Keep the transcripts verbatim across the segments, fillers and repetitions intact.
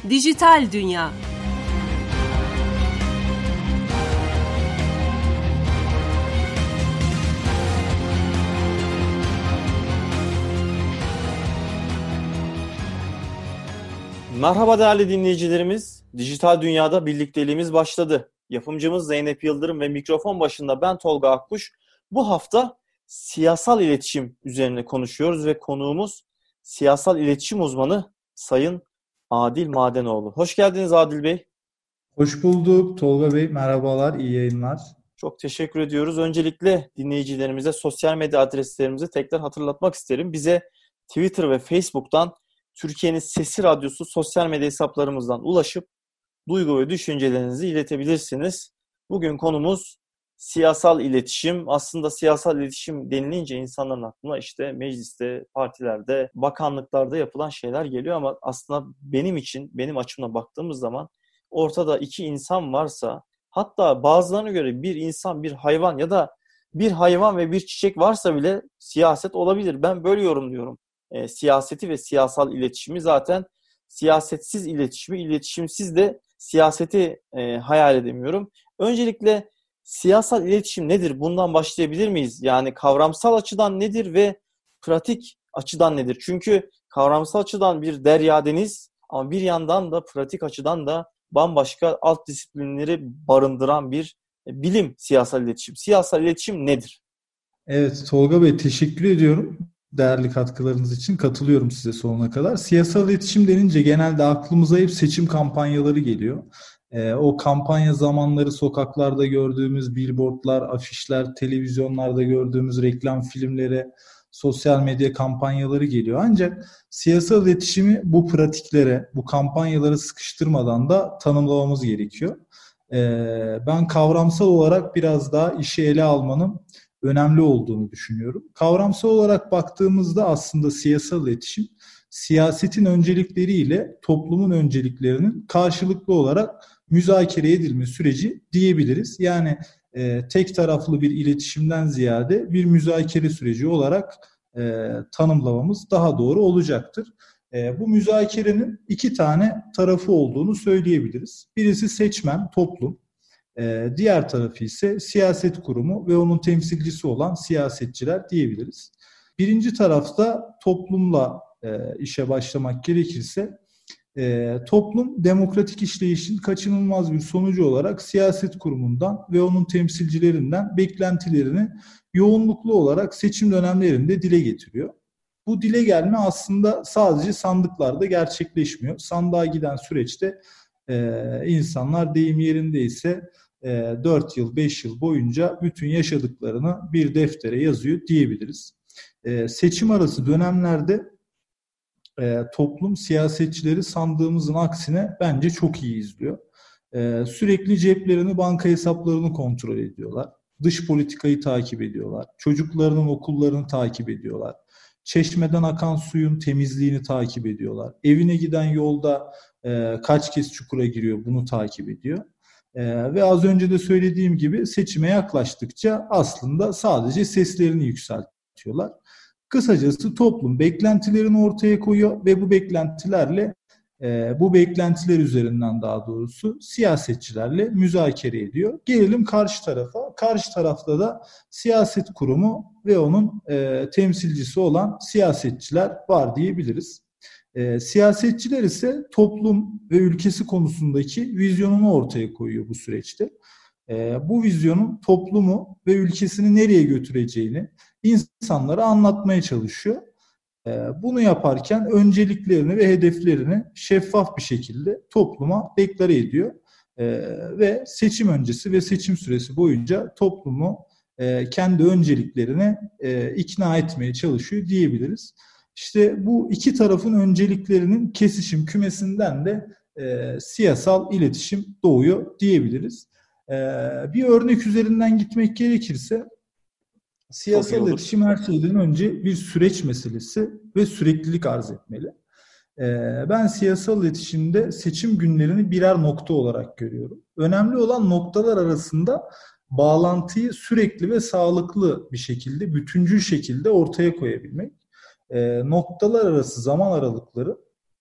Dijital Dünya. Merhaba değerli dinleyicilerimiz. Dijital Dünya'da birlikteliğimiz başladı. Yapımcımız Zeynep Yıldırım ve mikrofon başında ben Tolga Akkuş. Bu hafta siyasal iletişim üzerine konuşuyoruz ve konuğumuz siyasal iletişim uzmanı Sayın Adil Madenoğlu. Hoş geldiniz Adil Bey. Hoş bulduk Tolga Bey. Merhabalar, iyi yayınlar. Çok teşekkür ediyoruz. Öncelikle dinleyicilerimize sosyal medya adreslerimizi tekrar hatırlatmak isterim. Bize Twitter ve Facebook'tan Türkiye'nin Sesi Radyosu sosyal medya hesaplarımızdan ulaşıp duygu ve düşüncelerinizi iletebilirsiniz. Bugün konumuz siyasal iletişim. Aslında siyasal iletişim denilince insanların aklına işte mecliste, partilerde, bakanlıklarda yapılan şeyler geliyor ama aslında benim için, benim açımdan baktığımız zaman ortada iki insan varsa, hatta bazılarına göre bir insan, bir hayvan ya da bir hayvan ve bir çiçek varsa bile siyaset olabilir. Ben böyle yorumluyorum. E, siyaseti ve siyasal iletişimi. Zaten siyasetsiz iletişimi, iletişimsiz de siyaseti e, hayal edemiyorum. Öncelikle siyasal iletişim nedir? Bundan başlayabilir miyiz? Yani kavramsal açıdan nedir ve pratik açıdan nedir? Çünkü kavramsal açıdan bir derya deniz ama bir yandan da pratik açıdan da bambaşka alt disiplinleri barındıran bir e, bilim siyasal iletişim. Siyasal iletişim nedir? Evet Tolga Bey, teşekkür ediyorum. Değerli katkılarınız için katılıyorum size sonuna kadar. Siyasal iletişim denince genelde aklımıza hep seçim kampanyaları geliyor. Ee, o kampanya zamanları sokaklarda gördüğümüz billboardlar, afişler, televizyonlarda gördüğümüz reklam filmleri, sosyal medya kampanyaları geliyor. Ancak siyasal iletişimi bu pratiklere, bu kampanyaları sıkıştırmadan da tanımlamamız gerekiyor. Ee, ben kavramsal olarak biraz daha işi ele almanın önemli olduğunu düşünüyorum. Kavramsal olarak baktığımızda aslında siyasal iletişim, siyasetin öncelikleriyle toplumun önceliklerinin karşılıklı olarak müzakere edilme süreci diyebiliriz. Yani e, tek taraflı bir iletişimden ziyade bir müzakere süreci olarak e, tanımlamamız daha doğru olacaktır. E, bu müzakerenin iki tane tarafı olduğunu söyleyebiliriz. Birisi seçmen, toplum. Ee, diğer tarafı ise siyaset kurumu ve onun temsilcisi olan siyasetçiler diyebiliriz. Birinci tarafta toplumla e, işe başlamak gerekirse e, toplum demokratik işleyişin kaçınılmaz bir sonucu olarak siyaset kurumundan ve onun temsilcilerinden beklentilerini yoğunluklu olarak seçim dönemlerinde dile getiriyor. Bu dile gelme aslında sadece sandıklarda gerçekleşmiyor. Sandığa giden süreçte e, insanlar deyim yerindeyse dört yıl, beş yıl boyunca bütün yaşadıklarını bir deftere yazıyor diyebiliriz. Seçim arası dönemlerde toplum siyasetçileri sandığımızın aksine bence çok iyi izliyor. Sürekli ceplerini, banka hesaplarını kontrol ediyorlar. Dış politikayı takip ediyorlar. Çocuklarının okullarını takip ediyorlar. Çeşmeden akan suyun temizliğini takip ediyorlar. Evine giden yolda kaç kez çukura giriyor bunu takip ediyor. Ee, ve az önce de söylediğim gibi seçime yaklaştıkça aslında sadece seslerini yükseltiyorlar. Kısacası toplum beklentilerini ortaya koyuyor ve bu beklentilerle e, bu beklentiler üzerinden daha doğrusu siyasetçilerle müzakere ediyor. Gelelim karşı tarafa. Karşı tarafta da siyaset kurumu ve onun e, temsilcisi olan siyasetçiler var diyebiliriz. E, siyasetçiler ise toplum ve ülkesi konusundaki vizyonunu ortaya koyuyor bu süreçte. E, bu vizyonun toplumu ve ülkesini nereye götüreceğini insanlara anlatmaya çalışıyor. E, bunu yaparken önceliklerini ve hedeflerini şeffaf bir şekilde topluma deklare ediyor. E, ve seçim öncesi ve seçim süresi boyunca toplumu e, kendi önceliklerine e, ikna etmeye çalışıyor diyebiliriz. İşte bu iki tarafın önceliklerinin kesişim kümesinden de e, siyasal iletişim doğuyor diyebiliriz. E, bir örnek üzerinden gitmek gerekirse siyasal iletişim her şeyden önce bir süreç meselesi ve süreklilik arz etmeli. E, ben siyasal iletişimde seçim günlerini birer nokta olarak görüyorum. Önemli olan noktalar arasında bağlantıyı sürekli ve sağlıklı bir şekilde, bütüncül şekilde ortaya koyabilmek. E, noktalar arası zaman aralıkları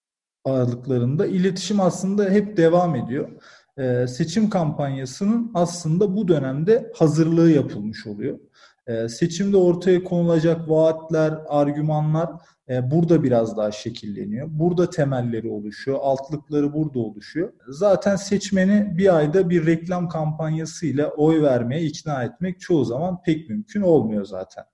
aralıklarında iletişim aslında hep devam ediyor. Ee, seçim kampanyasının aslında bu dönemde hazırlığı yapılmış oluyor. Ee, seçimde ortaya konulacak vaatler, argümanlar e, burada biraz daha şekilleniyor. Burada temelleri oluşuyor, altlıkları burada oluşuyor. Zaten seçmeni bir ayda bir reklam kampanyasıyla oy vermeye ikna etmek çoğu zaman pek mümkün olmuyor zaten.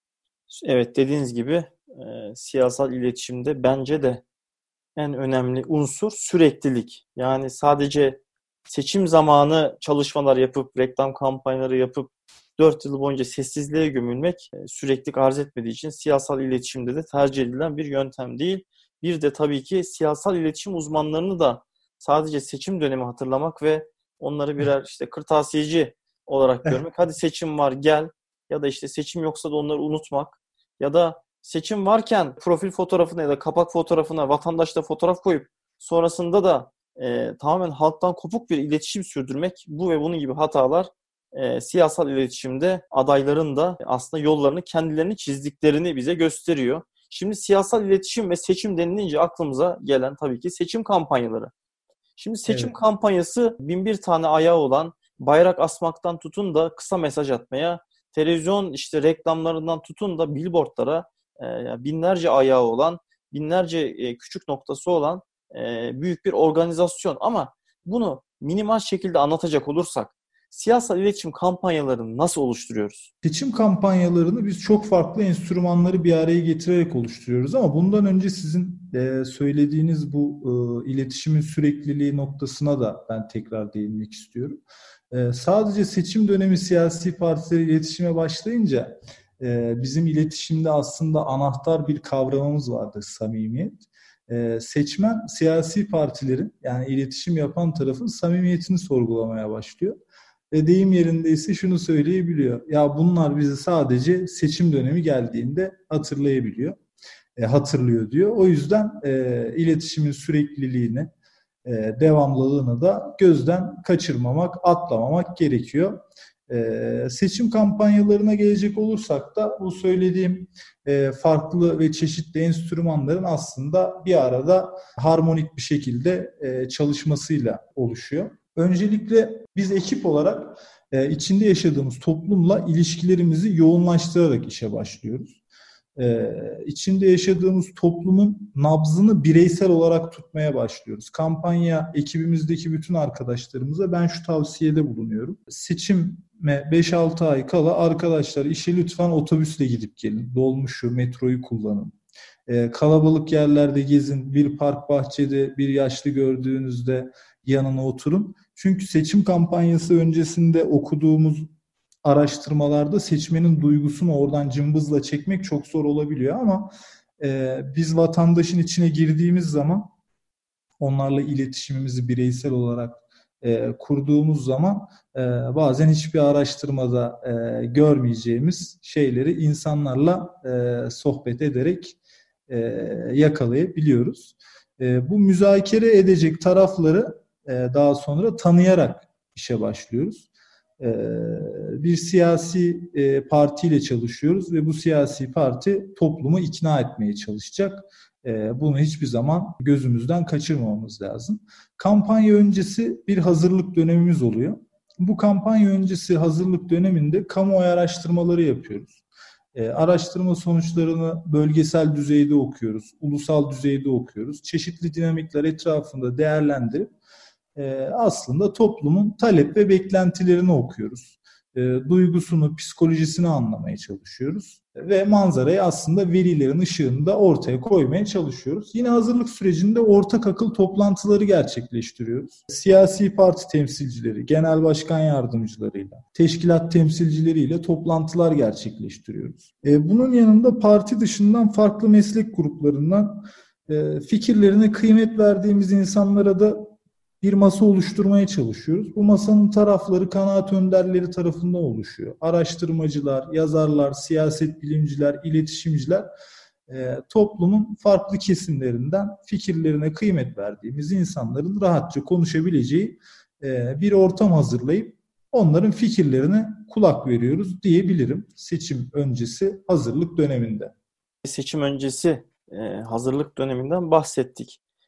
Evet, dediğiniz gibi e, siyasal iletişimde bence de en önemli unsur süreklilik. Yani sadece seçim zamanı çalışmalar yapıp, reklam kampanyaları yapıp dört yıl boyunca sessizliğe gömülmek e, süreklilik arz etmediği için siyasal iletişimde de tercih edilen bir yöntem değil. Bir de tabii ki siyasal iletişim uzmanlarını da sadece seçim dönemi hatırlamak ve onları birer işte kırtasiyeci olarak görmek. Hadi seçim var gel, ya da işte seçim yoksa da onları unutmak, ya da seçim varken profil fotoğrafına ya da kapak fotoğrafına vatandaşla fotoğraf koyup sonrasında da e, tamamen halktan kopuk bir iletişim sürdürmek, bu ve bunun gibi hatalar e, siyasal iletişimde adayların da aslında yollarını kendilerini çizdiklerini bize gösteriyor. Şimdi siyasal iletişim ve seçim denilince aklımıza gelen tabii ki seçim kampanyaları. Şimdi seçim Evet. kampanyası bin bir tane ayağı olan, bayrak asmaktan tutun da kısa mesaj atmaya, televizyon işte reklamlarından tutun da billboardlara e, binlerce ayağı olan, binlerce e, küçük noktası olan e, büyük bir organizasyon. Ama bunu minimal şekilde anlatacak olursak, siyasal iletişim kampanyalarını nasıl oluşturuyoruz? Seçim kampanyalarını biz çok farklı enstrümanları bir araya getirerek oluşturuyoruz ama bundan önce sizin e, söylediğiniz bu e, iletişimin sürekliliği noktasına da ben tekrar değinmek istiyorum. E, sadece seçim dönemi siyasi partiler iletişime başlayınca e, bizim iletişimde aslında anahtar bir kavramımız vardır: samimiyet. E, seçmen siyasi partilerin, yani iletişim yapan tarafın samimiyetini sorgulamaya başlıyor. Ve deyim yerindeyse şunu söyleyebiliyor: ya bunlar bizi sadece seçim dönemi geldiğinde hatırlayabiliyor, e, hatırlıyor diyor. O yüzden e, iletişimin sürekliliğini, e, devamlılığını da gözden kaçırmamak, atlamamak gerekiyor. E, seçim kampanyalarına gelecek olursak da bu söylediğim e, farklı ve çeşitli enstrümanların aslında bir arada harmonik bir şekilde e, çalışmasıyla oluşuyor. Öncelikle biz ekip olarak e, içinde yaşadığımız toplumla ilişkilerimizi yoğunlaştırarak işe başlıyoruz. E, içinde yaşadığımız toplumun nabzını bireysel olarak tutmaya başlıyoruz. Kampanya ekibimizdeki bütün arkadaşlarımıza ben şu tavsiyede bulunuyorum: seçime beş altı ay kala arkadaşlar işe lütfen otobüsle gidip gelin. Dolmuşu, metroyu kullanın. E, kalabalık yerlerde gezin. Bir park bahçede bir yaşlı gördüğünüzde yanına oturun. Çünkü seçim kampanyası öncesinde okuduğumuz araştırmalarda seçmenin duygusunu oradan cımbızla çekmek çok zor olabiliyor ama e, biz vatandaşın içine girdiğimiz zaman, onlarla iletişimimizi bireysel olarak e, kurduğumuz zaman e, bazen hiçbir araştırmada e, görmeyeceğimiz şeyleri insanlarla e, sohbet ederek e, yakalayabiliyoruz. E, bu müzakere edecek tarafları e, daha sonra tanıyarak işe başlıyoruz. E, bir siyasi e, partiyle çalışıyoruz ve bu siyasi parti toplumu ikna etmeye çalışacak. E, bunu hiçbir zaman gözümüzden kaçırmamamız lazım. Kampanya öncesi bir hazırlık dönemimiz oluyor. Bu kampanya öncesi hazırlık döneminde kamuoyu araştırmaları yapıyoruz. E, araştırma sonuçlarını bölgesel düzeyde okuyoruz, ulusal düzeyde okuyoruz. Çeşitli dinamikler etrafında değerlendirip e, aslında toplumun talep ve beklentilerini okuyoruz. E, duygusunu, psikolojisini anlamaya çalışıyoruz. Ve manzarayı aslında verilerin ışığında ortaya koymaya çalışıyoruz. Yine hazırlık sürecinde ortak akıl toplantıları gerçekleştiriyoruz. Siyasi parti temsilcileri, genel başkan yardımcılarıyla, teşkilat temsilcileriyle toplantılar gerçekleştiriyoruz. E, bunun yanında parti dışından farklı meslek gruplarından e, fikirlerine kıymet verdiğimiz insanlara da bir masa oluşturmaya çalışıyoruz. Bu masanın tarafları kanaat önderleri tarafından oluşuyor. Araştırmacılar, yazarlar, siyaset bilimciler, iletişimciler, e, toplumun farklı kesimlerinden fikirlerine kıymet verdiğimiz insanların rahatça konuşabileceği e, bir ortam hazırlayıp onların fikirlerine kulak veriyoruz diyebilirim seçim öncesi hazırlık döneminde. Seçim öncesi e, hazırlık döneminden bahsettik.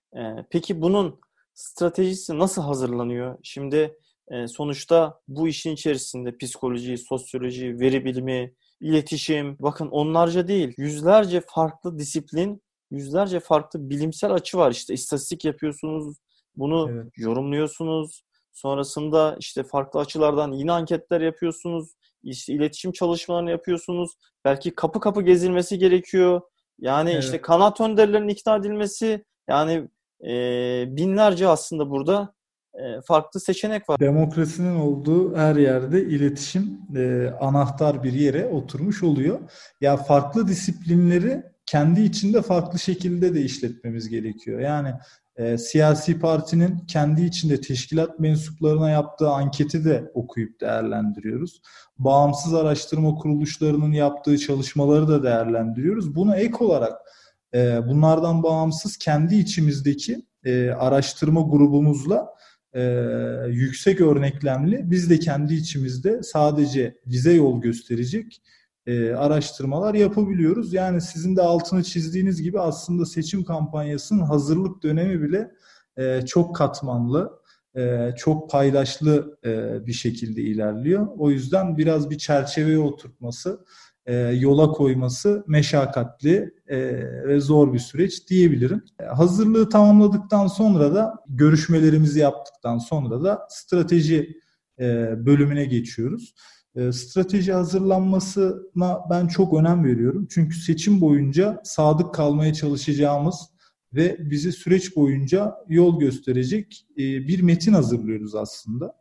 E, peki bunun stratejisi nasıl hazırlanıyor? Şimdi e, sonuçta bu işin içerisinde psikoloji, sosyoloji, veri bilimi, iletişim, bakın onlarca değil, yüzlerce farklı disiplin, yüzlerce farklı bilimsel açı var. İşte istatistik yapıyorsunuz, bunu Evet. yorumluyorsunuz. Sonrasında işte farklı açılardan yine anketler yapıyorsunuz. İşte iletişim çalışmalarını yapıyorsunuz. Belki kapı kapı gezilmesi gerekiyor. Yani işte Evet. kanaat önderlerinin ikna edilmesi, yani e, binlerce aslında burada e, farklı seçenek var. Demokrasinin olduğu her yerde iletişim e, anahtar bir yere oturmuş oluyor. Ya farklı disiplinleri kendi içinde farklı şekilde de işletmemiz gerekiyor. Yani e, siyasi partinin kendi içinde teşkilat mensuplarına yaptığı anketi de okuyup değerlendiriyoruz. Bağımsız araştırma kuruluşlarının yaptığı çalışmaları da değerlendiriyoruz. Buna ek olarak e, bunlardan bağımsız kendi içimizdeki e, araştırma grubumuzla e, yüksek örneklemli, biz de kendi içimizde sadece bize yol gösterecek e, araştırmalar yapabiliyoruz. Yani sizin de altını çizdiğiniz gibi aslında seçim kampanyasının hazırlık dönemi bile e, çok katmanlı, e, çok paydaşlı e, bir şekilde ilerliyor. O yüzden biraz bir çerçeveye oturtması, e, yola koyması meşakkatli e, ve zor bir süreç diyebilirim. E, hazırlığı tamamladıktan sonra da görüşmelerimizi yaptıktan sonra da strateji e, bölümüne geçiyoruz. E, strateji hazırlanmasına ben çok önem veriyorum. Çünkü seçim boyunca sadık kalmaya çalışacağımız ve bize süreç boyunca yol gösterecek e, bir metin hazırlıyoruz aslında.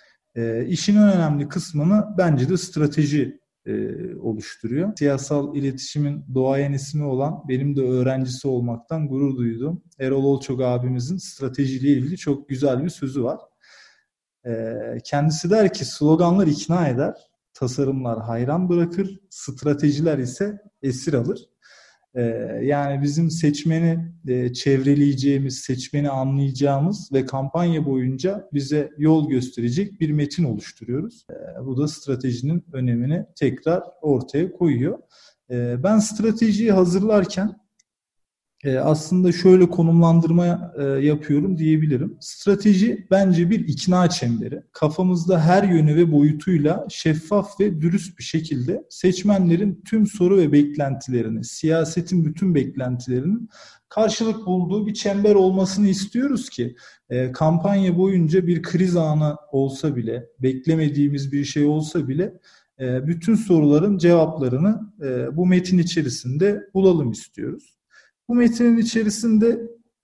E, işin en önemli kısmını bence de strateji e, oluşturuyor. Siyasal iletişimin doğayan ismi olan, benim de öğrencisi olmaktan gurur duyduğum Erol Olçok abimizin stratejiyle ilgili çok güzel bir sözü var. E, kendisi der ki sloganlar ikna eder, tasarımlar hayran bırakır, stratejiler ise esir alır. Ee, yani bizim seçmeni e, çevreleyeceğimiz, seçmeni anlayacağımız ve kampanya boyunca bize yol gösterecek bir metin oluşturuyoruz. Ee, bu da stratejinin önemini tekrar ortaya koyuyor. Ee, ben stratejiyi hazırlarken e, aslında şöyle konumlandırma e, yapıyorum diyebilirim. Strateji bence bir ikna çemberi. Kafamızda her yönü ve boyutuyla şeffaf ve dürüst bir şekilde seçmenlerin tüm soru ve beklentilerini, siyasetin bütün beklentilerinin karşılık bulduğu bir çember olmasını istiyoruz ki e, kampanya boyunca bir kriz anı olsa bile, beklemediğimiz bir şey olsa bile e, bütün soruların cevaplarını e, bu metin içerisinde bulalım istiyoruz. Bu metinin içerisinde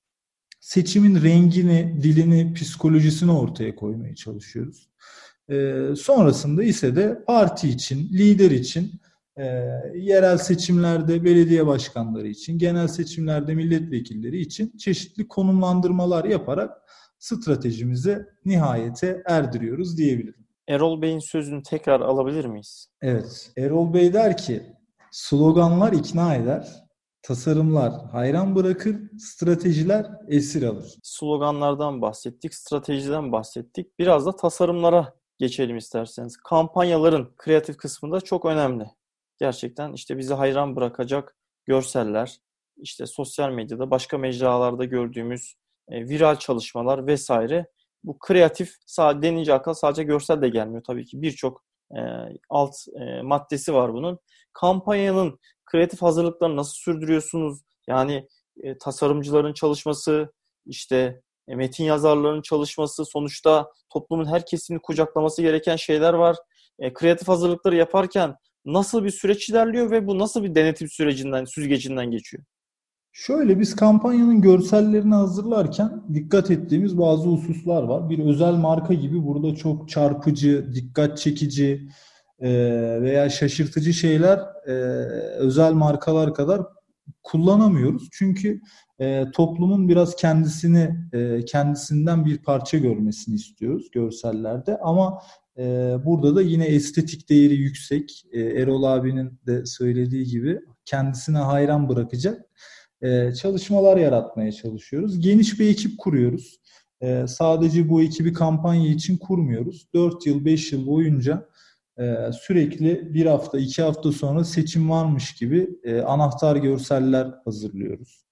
seçimin rengini, dilini, psikolojisini ortaya koymaya çalışıyoruz. Ee, sonrasında ise de parti için, lider için, e, yerel seçimlerde belediye başkanları için, genel seçimlerde milletvekilleri için çeşitli konumlandırmalar yaparak stratejimizi nihayete erdiriyoruz diyebilirim. Erol Bey'in sözünü tekrar alabilir miyiz? Evet, Erol Bey der ki, sloganlar ikna eder, tasarımlar hayran bırakır, stratejiler esir alır. Sloganlardan bahsettik, stratejiden bahsettik. Biraz da tasarımlara geçelim isterseniz. Kampanyaların kreatif kısmında çok önemli. Gerçekten işte bizi hayran bırakacak görseller, işte sosyal medyada, başka mecralarda gördüğümüz e, viral çalışmalar vesaire. Bu kreatif denince akla sadece görsel de gelmiyor tabii ki. Birçok e, alt e, maddesi var bunun. Kampanyanın kreatif hazırlıklarını nasıl sürdürüyorsunuz? Yani e, tasarımcıların çalışması, işte e, metin yazarlarının çalışması, sonuçta toplumun her kesimini kucaklaması gereken şeyler var. E, kreatif hazırlıkları yaparken nasıl bir süreç ilerliyor ve bu nasıl bir denetim sürecinden, süzgecinden geçiyor? Şöyle biz kampanyanın görsellerini hazırlarken dikkat ettiğimiz bazı hususlar var. Bir özel marka gibi burada çok çarpıcı, dikkat çekici e, veya şaşırtıcı şeyler e, özel markalar kadar kullanamıyoruz. Çünkü e, toplumun biraz kendisini e, kendisinden bir parça görmesini istiyoruz görsellerde. Ama e, burada da yine estetik değeri yüksek. E, Erol abinin de söylediği gibi kendisine hayran bırakacak e, çalışmalar yaratmaya çalışıyoruz. Geniş bir ekip kuruyoruz. E, sadece bu ekibi kampanya için kurmuyoruz. dört yıl, beş yıl boyunca e, sürekli bir hafta, iki hafta sonra seçim varmış gibi e, anahtar görseller hazırlıyoruz.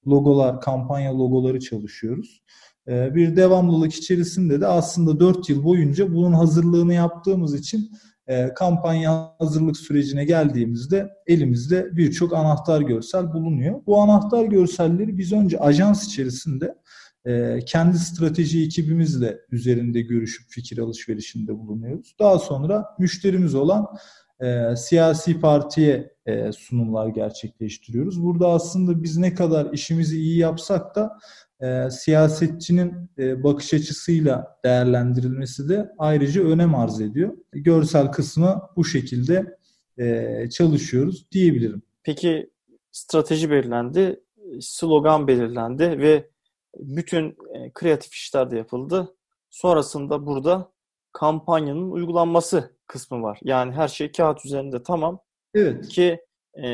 logolar, kampanya logoları çalışıyoruz. Bir devamlılık içerisinde de aslında dört yıl boyunca bunun hazırlığını yaptığımız için kampanya hazırlık sürecine geldiğimizde elimizde birçok anahtar görsel bulunuyor. Bu anahtar görselleri biz önce ajans içerisinde kendi strateji ekibimizle üzerinde görüşüp fikir alışverişinde bulunuyoruz. Daha sonra müşterimiz olan e, siyasi partiye e, sunumlar gerçekleştiriyoruz. Burada aslında biz ne kadar işimizi iyi yapsak da e, siyasetçinin e, bakış açısıyla değerlendirilmesi de ayrıca önem arz ediyor. Görsel kısmı bu şekilde e, çalışıyoruz diyebilirim. Peki strateji belirlendi, slogan belirlendi ve bütün e, kreatif işler de yapıldı. Sonrasında burada kampanyanın uygulanması kısmı var. Yani her şey kağıt üzerinde tamam. Evet. Ki e,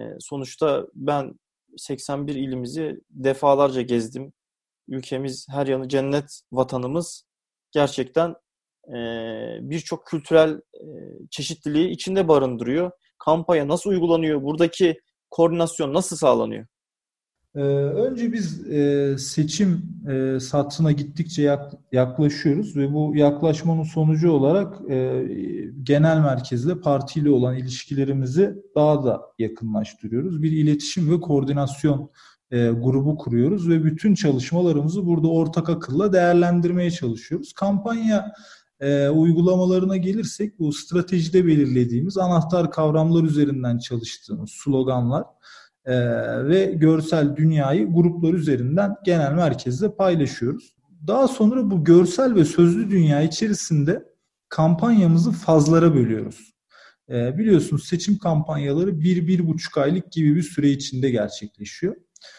sonuçta ben seksen bir ilimizi defalarca gezdim. Ülkemiz her yanı cennet vatanımız. Gerçekten e, birçok kültürel e, çeşitliliği içinde barındırıyor. Kampanya nasıl uygulanıyor? Buradaki koordinasyon nasıl sağlanıyor? Ee, önce biz e, seçim e, satrına gittikçe yak, yaklaşıyoruz ve bu yaklaşmanın sonucu olarak e, genel merkezle partiyle olan ilişkilerimizi daha da yakınlaştırıyoruz. Bir iletişim ve koordinasyon e, grubu kuruyoruz ve bütün çalışmalarımızı burada ortak akılla değerlendirmeye çalışıyoruz. Kampanya e, uygulamalarına gelirsek bu stratejide belirlediğimiz anahtar kavramlar üzerinden çalıştığımız sloganlar Ee, ve görsel dünyayı gruplar üzerinden genel merkezle paylaşıyoruz. Daha sonra bu görsel ve sözlü dünya içerisinde kampanyamızı fazlara bölüyoruz. Ee, biliyorsunuz seçim kampanyaları bir, bir buçuk aylık gibi bir süre içinde gerçekleşiyor.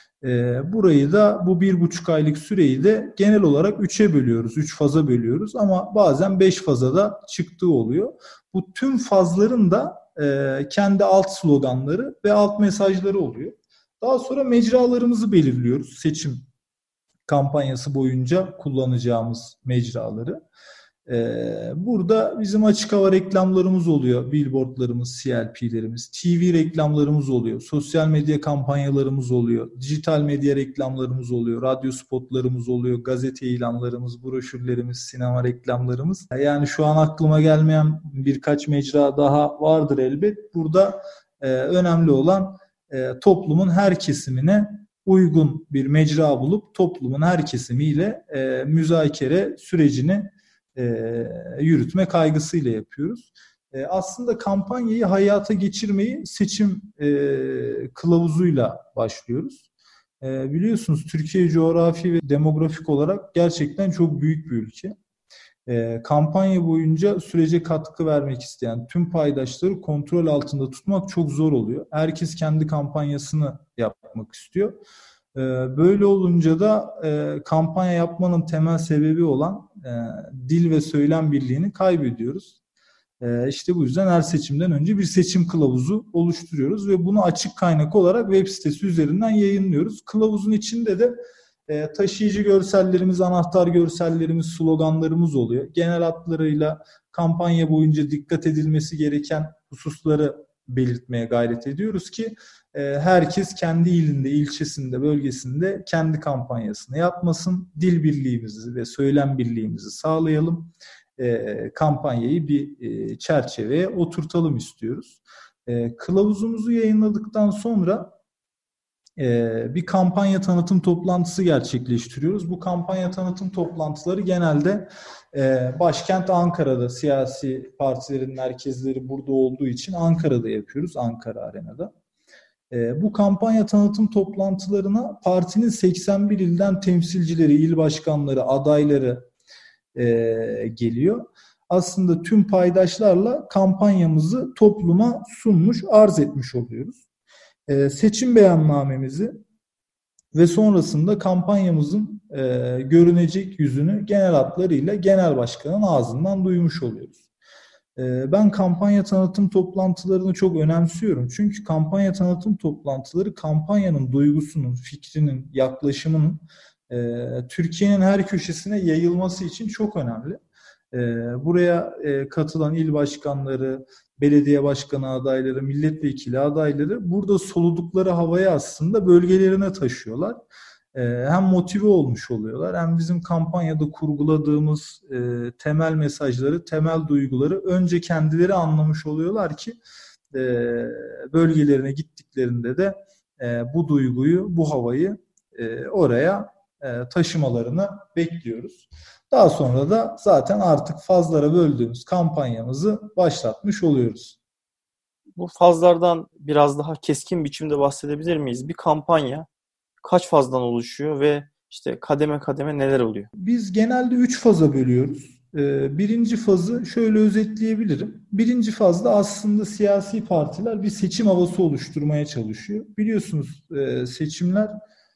Ee, burayı da bu bir buçuk aylık süreyi de genel olarak üçe bölüyoruz, üç faza bölüyoruz ama bazen beş faza da çıktığı oluyor. Bu tüm fazların da e, kendi alt sloganları ve alt mesajları oluyor. Daha sonra mecralarımızı belirliyoruz. Seçim kampanyası boyunca kullanacağımız mecraları. Ee, burada bizim açık hava reklamlarımız oluyor. Billboardlarımız, C L P'lerimiz, T V reklamlarımız oluyor. Sosyal medya kampanyalarımız oluyor. Dijital medya reklamlarımız oluyor. Radyo spotlarımız oluyor. Gazete ilanlarımız, broşürlerimiz, sinema reklamlarımız. Yani şu an aklıma gelmeyen birkaç mecra daha vardır elbet. Burada e, önemli olan e, toplumun her kesimine uygun bir mecra bulup toplumun her kesimiyle e, müzakere sürecini e, yürütme kaygısıyla yapıyoruz. E, aslında kampanyayı hayata geçirmeyi seçim e, kılavuzuyla başlıyoruz. E, biliyorsunuz Türkiye coğrafi ve demografik olarak gerçekten çok büyük bir ülke. E, kampanya boyunca sürece katkı vermek isteyen tüm paydaşları kontrol altında tutmak çok zor oluyor. Herkes kendi kampanyasını yapmak istiyor. E, böyle olunca da e, kampanya yapmanın temel sebebi olan e, dil ve söylem birliğini kaybediyoruz. E, işte bu yüzden her seçimden önce bir seçim kılavuzu oluşturuyoruz ve bunu açık kaynak olarak web sitesi üzerinden yayınlıyoruz. Kılavuzun içinde de E, taşıyıcı görsellerimiz, anahtar görsellerimiz, sloganlarımız oluyor. Genel hatlarıyla kampanya boyunca dikkat edilmesi gereken hususları belirtmeye gayret ediyoruz ki e, herkes kendi ilinde, ilçesinde, bölgesinde kendi kampanyasını yapmasın. Dil birliğimizi ve söylem birliğimizi sağlayalım. E, kampanyayı bir e, çerçeveye oturtalım istiyoruz. E, kılavuzumuzu yayınladıktan sonra bir kampanya tanıtım toplantısı gerçekleştiriyoruz. Bu kampanya tanıtım toplantıları genelde başkent Ankara'da, siyasi partilerin merkezleri burada olduğu için Ankara'da yapıyoruz, Ankara Arena'da. Bu kampanya tanıtım toplantılarına partinin seksen bir ilden temsilcileri, il başkanları, adayları geliyor. Aslında tüm paydaşlarla kampanyamızı topluma sunmuş, arz etmiş oluyoruz. Ee, seçim beyannamemizi ve sonrasında kampanyamızın e, görünecek yüzünü genel hatlarıyla genel başkanın ağzından duymuş oluyoruz. E, ben kampanya tanıtım toplantılarını çok önemsiyorum. Çünkü kampanya tanıtım toplantıları kampanyanın duygusunun, fikrinin, yaklaşımının e, Türkiye'nin her köşesine yayılması için çok önemli. E, buraya e, katılan il başkanları, belediye başkanı adayları, milletvekili adayları burada soludukları havayı aslında bölgelerine taşıyorlar. Hem motive olmuş oluyorlar, hem bizim kampanyada kurguladığımız temel mesajları, temel duyguları önce kendileri anlamış oluyorlar ki bölgelerine gittiklerinde de bu duyguyu, bu havayı oraya taşımalarını bekliyoruz. Daha sonra da zaten artık fazlara böldüğümüz kampanyamızı başlatmış oluyoruz. Bu fazlardan biraz daha keskin biçimde bahsedebilir miyiz? Bir kampanya kaç fazdan oluşuyor ve işte kademe kademe neler oluyor? Biz genelde üç faza bölüyoruz. Birinci fazı şöyle özetleyebilirim. Birinci fazda aslında siyasi partiler bir seçim havası oluşturmaya çalışıyor. Biliyorsunuz seçimler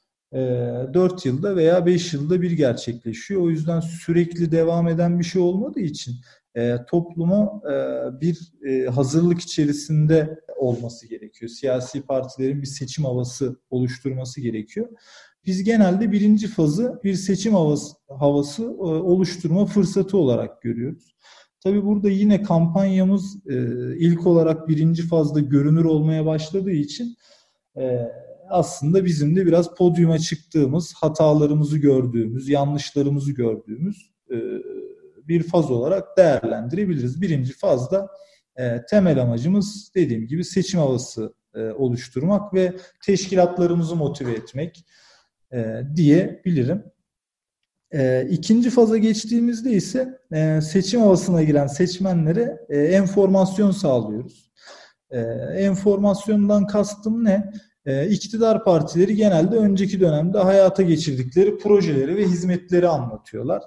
dört yılda veya beş yılda bir gerçekleşiyor. O yüzden sürekli devam eden bir şey olmadığı için toplumu bir hazırlık içerisinde olması gerekiyor. Siyasi partilerin bir seçim havası oluşturması gerekiyor. Biz genelde birinci fazı bir seçim havası, havası oluşturma fırsatı olarak görüyoruz. Tabii burada yine kampanyamız ilk olarak birinci fazda görünür olmaya başladığı için aslında bizim de biraz podyuma çıktığımız, hatalarımızı gördüğümüz, yanlışlarımızı gördüğümüz bir faz olarak değerlendirebiliriz. Birinci fazda temel amacımız dediğim gibi seçim havası oluşturmak ve teşkilatlarımızı motive etmek diyebilirim. İkinci faza geçtiğimizde ise seçim havasına giren seçmenlere enformasyon sağlıyoruz. Enformasyondan kastım ne? İktidar partileri genelde önceki dönemde hayata geçirdikleri projeleri ve hizmetleri anlatıyorlar.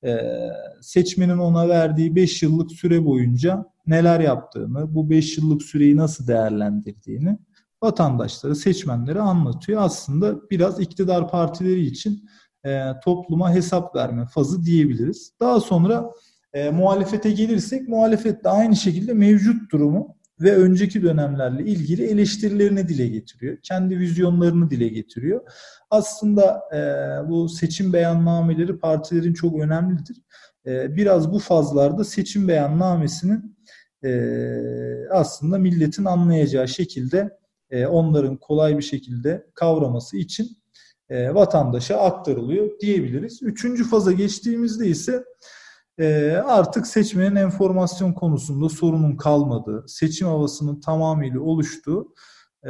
Seçmenin ona verdiği beş yıllık süre boyunca neler yaptığını, bu beş yıllık süreyi nasıl değerlendirdiğini vatandaşlara, seçmenlere anlatıyor. Aslında biraz iktidar partileri için e, topluma hesap verme fazı diyebiliriz. Daha sonra e, muhalefete gelirsek, muhalefet de aynı şekilde mevcut durumu ve önceki dönemlerle ilgili eleştirilerini dile getiriyor. Kendi vizyonlarını dile getiriyor. Aslında e, bu seçim beyannamenleri partilerin çok önemlidir. E, biraz bu fazlarda seçim beyannamesinin e, aslında milletin anlayacağı şekilde e, onların kolay bir şekilde kavraması için e, vatandaşa aktarılıyor diyebiliriz. Üçüncü faza geçtiğimizde ise e, artık seçmenin enformasyon konusunda sorunun kalmadığı, seçim havasının tamamıyla oluştuğu e,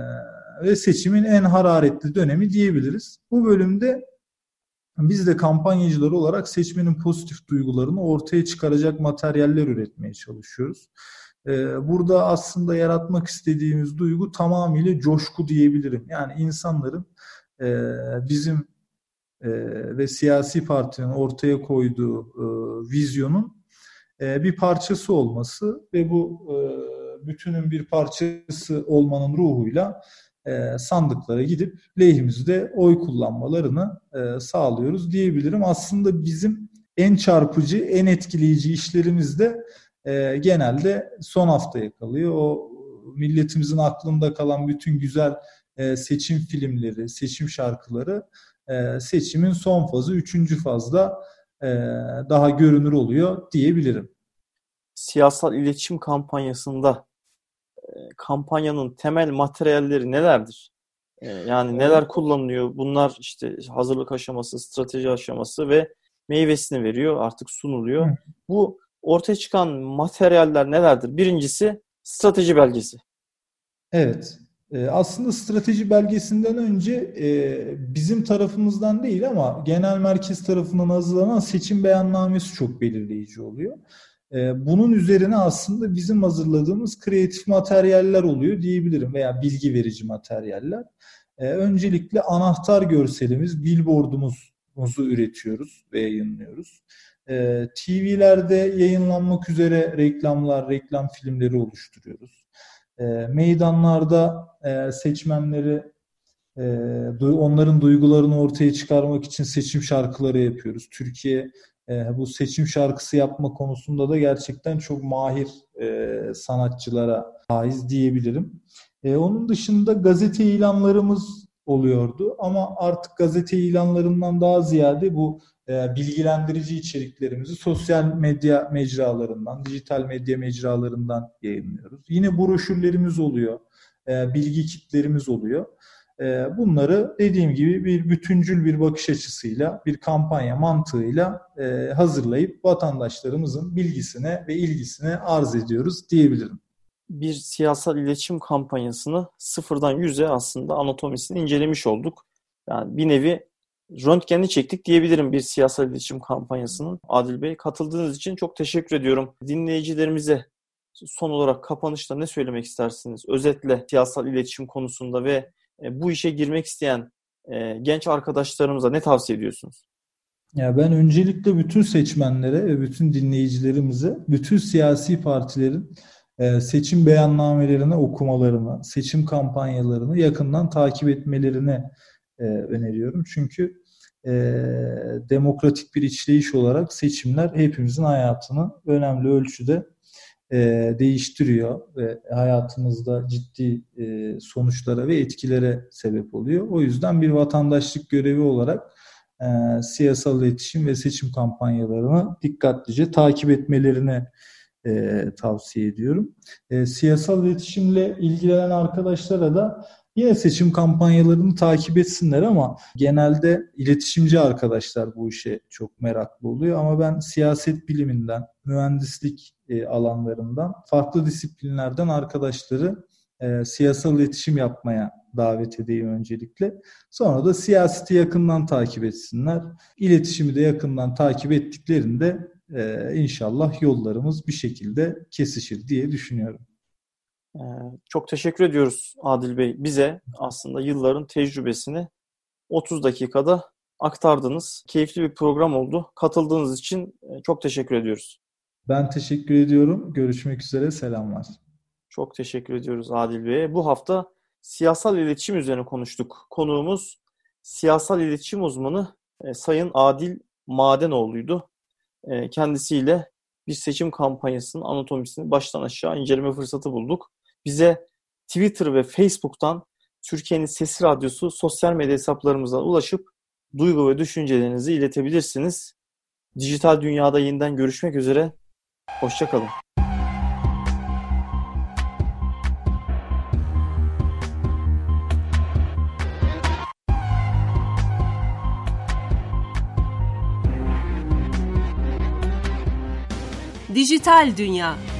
ve seçimin en hararetli dönemi diyebiliriz. Bu bölümde biz de kampanyacılar olarak seçmenin pozitif duygularını ortaya çıkaracak materyaller üretmeye çalışıyoruz. Burada aslında yaratmak istediğimiz duygu tamamıyla coşku diyebilirim. Yani insanların bizim ve siyasi partinin ortaya koyduğu vizyonun bir parçası olması ve bu bütünün bir parçası olmanın ruhuyla sandıklara gidip lehimizde oy kullanmalarını sağlıyoruz diyebilirim. Aslında bizim en çarpıcı, en etkileyici işlerimiz de e, genelde son haftaya kalıyor. O milletimizin aklında kalan bütün güzel e, seçim filmleri, seçim şarkıları e, seçimin son fazı, üçüncü fazda e, daha görünür oluyor diyebilirim. Siyasal iletişim kampanyasında e, kampanyanın temel materyalleri nelerdir? E, yani neler kullanılıyor? Bunlar işte hazırlık aşaması, strateji aşaması ve meyvesini veriyor, artık sunuluyor. Hı. Bu ortaya çıkan materyaller nelerdir? Birincisi strateji belgesi. Evet. Aslında strateji belgesinden önce bizim tarafımızdan değil ama genel merkez tarafından hazırlanan seçim beyannamesi çok belirleyici oluyor. Bunun üzerine aslında bizim hazırladığımız kreatif materyaller oluyor diyebilirim veya bilgi verici materyaller. Öncelikle anahtar görselimiz, billboardumuzu üretiyoruz ve yayınlıyoruz. T V'lerde yayınlanmak üzere reklamlar, reklam filmleri oluşturuyoruz. Meydanlarda seçmenleri, onların duygularını ortaya çıkarmak için seçim şarkıları yapıyoruz. Türkiye bu seçim şarkısı yapma konusunda da gerçekten çok mahir sanatçılara haiz diyebilirim. Onun dışında gazete ilanlarımız oluyordu ama artık gazete ilanlarından daha ziyade bu e, bilgilendirici içeriklerimizi sosyal medya mecralarından, dijital medya mecralarından yayınlıyoruz. Yine broşürlerimiz oluyor, e, bilgi kitlerimiz oluyor. E, bunları dediğim gibi bir bütüncül bir bakış açısıyla, bir kampanya mantığıyla e, hazırlayıp vatandaşlarımızın bilgisine ve ilgisine arz ediyoruz diyebilirim. Bir siyasal iletişim kampanyasını sıfırdan yüze aslında anatomisini incelemiş olduk. Yani bir nevi röntgenini çektik diyebilirim bir siyasal iletişim kampanyasının. Adil Bey, katıldığınız için çok teşekkür ediyorum. Dinleyicilerimize son olarak kapanışta ne söylemek istersiniz? Özetle siyasal iletişim konusunda ve bu işe girmek isteyen genç arkadaşlarımıza ne tavsiye ediyorsunuz? Ya ben öncelikle bütün seçmenlere ve bütün dinleyicilerimize bütün siyasi partilerin seçim beyannamelerini okumalarını, seçim kampanyalarını yakından takip etmelerini öneriyorum. Çünkü demokratik bir işleyiş olarak seçimler hepimizin hayatını önemli ölçüde değiştiriyor ve hayatımızda ciddi sonuçlara ve etkilere sebep oluyor. O yüzden bir vatandaşlık görevi olarak e, siyasal iletişim ve seçim kampanyalarını dikkatlice takip etmelerini e, tavsiye ediyorum. E, siyasal iletişimle ilgilenen arkadaşlara da yine seçim kampanyalarını takip etsinler ama genelde iletişimci arkadaşlar bu işe çok meraklı oluyor. Ama ben siyaset biliminden, mühendislik e, alanlarından, farklı disiplinlerden arkadaşları e, siyasal iletişim yapmaya davet edeyim öncelikle. Sonra da siyaseti yakından takip etsinler. İletişimi de yakından takip ettiklerinde e, inşallah yollarımız bir şekilde kesişir diye düşünüyorum. Çok teşekkür ediyoruz Adil Bey. Bize aslında yılların tecrübesini otuz dakikada aktardınız. Keyifli bir program oldu. Katıldığınız için çok teşekkür ediyoruz. Ben teşekkür ediyorum. Görüşmek üzere. Selamlar. Çok teşekkür ediyoruz Adil Bey'e. Bu hafta siyasal iletişim üzerine konuştuk. Konuğumuz siyasal iletişim uzmanı e, Sayın Adil Madenoğlu'ydu. E, kendisiyle bir seçim kampanyasının anatomisini baştan aşağı inceleme fırsatı bulduk. Bize Twitter ve Facebook'tan Türkiye'nin Sesi Radyosu sosyal medya hesaplarımıza ulaşıp duygu ve düşüncelerinizi iletebilirsiniz. Dijital dünyada yeniden görüşmek üzere. Hoşça kalın. Dijital Dünya.